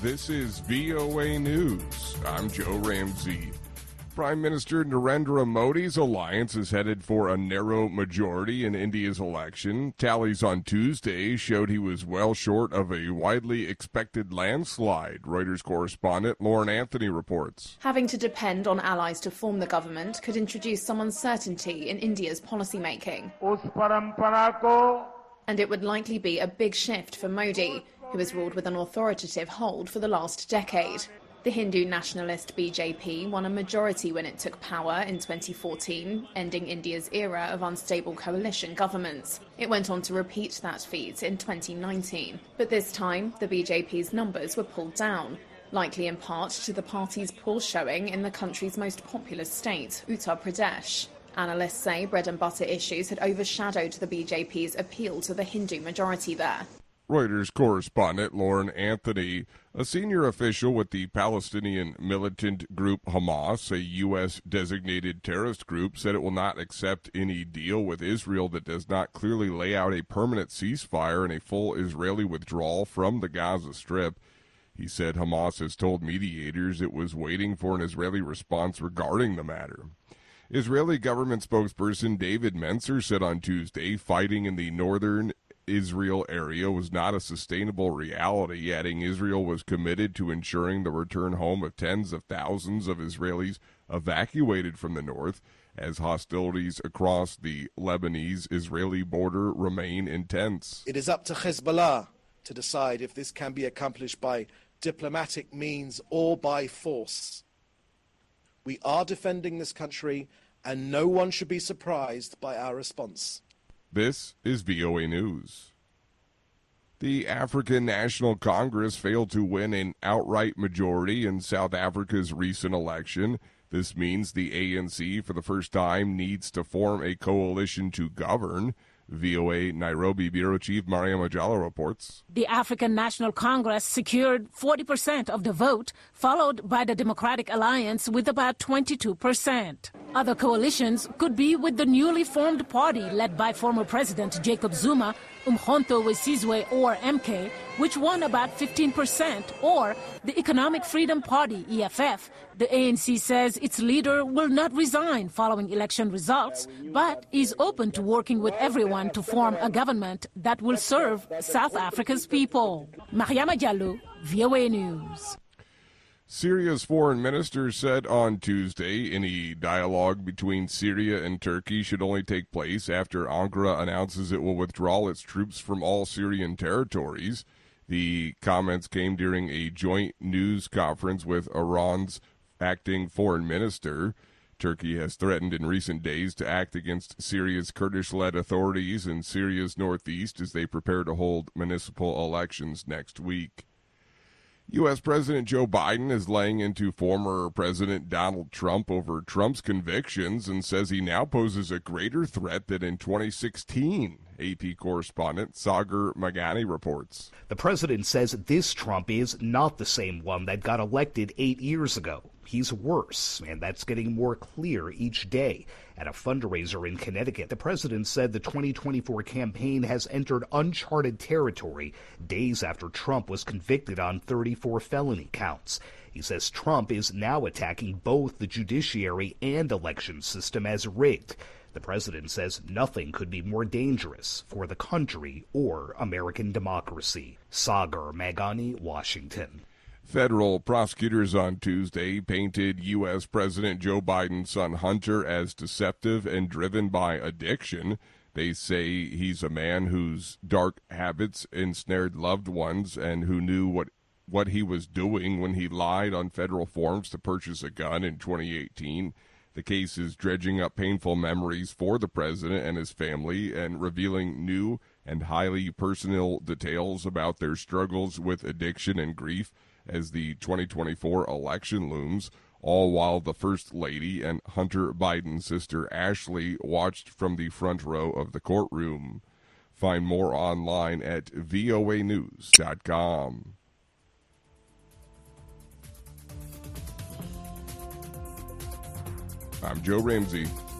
This is VOA News. I'm Joe Ramsey. Prime Minister Narendra Modi's alliance is headed for a narrow majority in India's election. Tallies on Tuesday showed he was well short of a widely expected landslide. Reuters correspondent Lauren Anthony reports. Having to depend on allies to form the government could introduce some uncertainty in India's policymaking. And it would likely be a big shift for Modi, who has ruled with an authoritative hold for the last decade. The Hindu nationalist BJP won a majority when it took power in 2014, ending India's era of unstable coalition governments. It went on to repeat that feat in 2019. But this time, the BJP's numbers were pulled down, likely in part to the party's poor showing in the country's most populous state, Uttar Pradesh. Analysts say bread and butter issues had overshadowed the BJP's appeal to the Hindu majority there. Reuters correspondent Lauren Anthony, a senior official with the Palestinian militant group Hamas, a U.S.-designated terrorist group, said it will not accept any deal with Israel that does not clearly lay out a permanent ceasefire and a full Israeli withdrawal from the Gaza Strip. He said Hamas has told mediators it was waiting for an Israeli response regarding the matter. Israeli government spokesperson David Mencer said on Tuesday fighting in the northern Israel area was not a sustainable reality, adding Israel was committed to ensuring the return home of tens of thousands of Israelis evacuated from the north as hostilities across the Lebanese-Israeli border remain intense. It is up to Hezbollah to decide if this can be accomplished by diplomatic means or by force. We are defending this country, and no one should be surprised by our response. This is VOA News. The African National Congress failed to win an outright majority in South Africa's recent election. This means the ANC, for the first time, needs to form a coalition to govern. VOA Nairobi Bureau Chief Mariam Ajala reports. The African National Congress secured 40% of the vote, followed by the Democratic Alliance with about 22%. Other coalitions could be with the newly formed party led by former President Jacob Zuma, Umkhonto Wesizwe or MK, which won about 15%, or the Economic Freedom Party, EFF. The ANC says its leader will not resign following election results, but is open to working with everyone to form a government that will serve South Africa's people. Mariama Diallo, VOA News. Syria's foreign minister said on Tuesday any dialogue between Syria and Turkey should only take place after Ankara announces it will withdraw its troops from all Syrian territories. The comments came during a joint news conference with Iran's acting foreign minister. Turkey has threatened in recent days to act against Syria's Kurdish-led authorities in Syria's northeast as they prepare to hold municipal elections next week. U.S. President Joe Biden is laying into former President Donald Trump over Trump's convictions and says he now poses a greater threat than in 2016. AP correspondent Sagar Magani reports. The president says this Trump is not the same one that got elected 8 years ago. He's worse, and that's getting more clear each day. At a fundraiser in Connecticut, the president said the 2024 campaign has entered uncharted territory days after Trump was convicted on 34 felony counts. He says Trump is now attacking both the judiciary and election system as rigged. The president says nothing could be more dangerous for the country or American democracy. Sagar Magani, Washington. Federal prosecutors on Tuesday painted U.S. President Joe Biden's son Hunter as deceptive and driven by addiction. They say he's a man whose dark habits ensnared loved ones and who knew what he was doing when he lied on federal forms to purchase a gun in 2018. The case is dredging up painful memories for the president and his family and revealing new and highly personal details about their struggles with addiction and grief as the 2024 election looms, all while the First Lady and Hunter Biden's sister Ashley watched from the front row of the courtroom. Find more online at voanews.com. I'm Joe Ramsey.